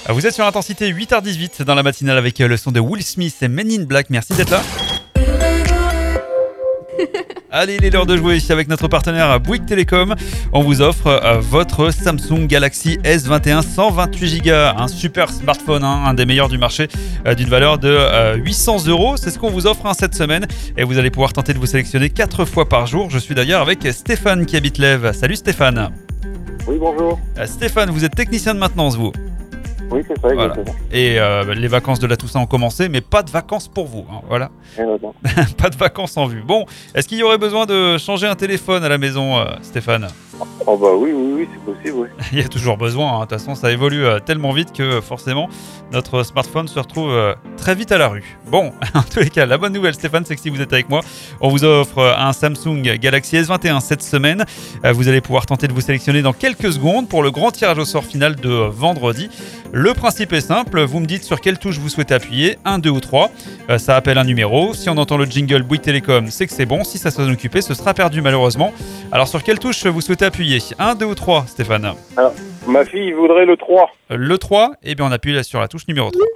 Vous êtes sur Intensité 8h18 dans la matinale avec le son de Will Smith et Men in Black. Merci d'être là. Allez, il est l'heure de jouer ici avec notre partenaire Bouygues Télécom. On vous offre votre Samsung Galaxy S21 128Go, un super smartphone, un des meilleurs du marché, d'une valeur de 800 €. C'est ce qu'on vous offre cette semaine et vous allez pouvoir tenter de vous sélectionner 4 fois par jour. Je suis d'ailleurs avec Stéphane qui habite l'Ève. Salut Stéphane. Oui, bonjour. Stéphane, vous êtes technicien de maintenance, vous. Oui, c'est ça, exactement. Voilà. Et les vacances de la Toussaint ont commencé, mais pas de vacances pour vous. Voilà. Pas de vacances en vue. Bon, est-ce qu'il y aurait besoin de changer un téléphone à la maison, Stéphane ? Oh bah oui, c'est possible, oui. Il y a toujours besoin. De toute façon, ça évolue tellement vite que forcément, notre smartphone se retrouve très vite à la rue. Bon, en tous les cas, la bonne nouvelle, Stéphane, c'est que si vous êtes avec moi, on vous offre un Samsung Galaxy S21 cette semaine. Vous allez pouvoir tenter de vous sélectionner dans quelques secondes pour le grand tirage au sort final de vendredi. Le principe est simple, vous me dites sur quelle touche vous souhaitez appuyer, 1, 2 ou 3. Ça appelle un numéro. Si on entend le jingle Bouygues Télécom, c'est que c'est bon. Si ça s'en occupé, ce sera perdu malheureusement. Alors sur quelle touche vous souhaitez appuyer ? 1, 2 ou 3, Stéphane ? Alors, ma fille voudrait le 3. Le 3, et bien on appuie là sur la touche numéro 3.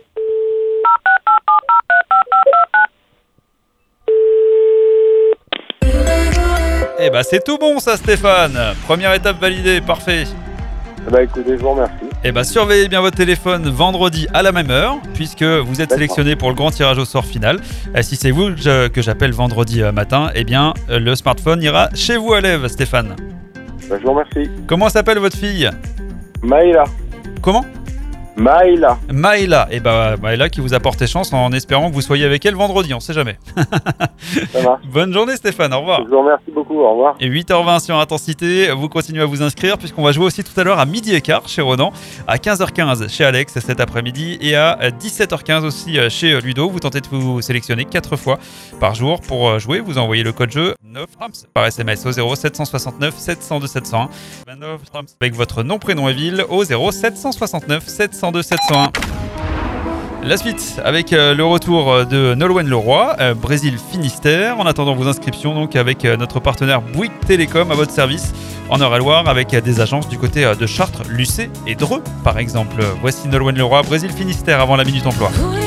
Eh ben c'est tout bon ça Stéphane. Première étape validée, parfait. Bah écoutez, je vous remercie. Eh ben surveillez bien votre téléphone vendredi à la même heure, puisque vous êtes sélectionné pour le grand tirage au sort final. Si c'est vous que j'appelle vendredi matin, eh bien le smartphone ira chez vous à l'Ève, Stéphane. Bah, je vous remercie. Comment s'appelle votre fille ? Maïla. Comment ? Maïla. Maïla. Et bah Maïla qui vous a porté chance en espérant que vous soyez avec elle vendredi, on sait jamais. Ça marche. Bonne journée Stéphane, au revoir. Je vous remercie beaucoup, au revoir. Et 8h20 sur Intensité, vous continuez à vous inscrire puisqu'on va jouer aussi tout à l'heure à 12h15 chez Ronan, à 15h15 chez Alex cet après-midi et à 17h15 aussi chez Ludo. Vous tentez de vous sélectionner 4 fois par jour pour jouer. Vous envoyez le code jeu 9 Trams par SMS au 0769 702 701. 9 Trams avec votre nom, prénom et ville au 0769 702 701. La suite avec le retour de Nolwenn Leroy, Brésil Finistère. En attendant vos inscriptions donc avec notre partenaire Bouygues Télécom à votre service en Eure-et-Loire avec des agences du côté de Chartres, Lucé et Dreux par exemple. Voici Nolwenn Leroy, Brésil Finistère avant la Minute Emploi.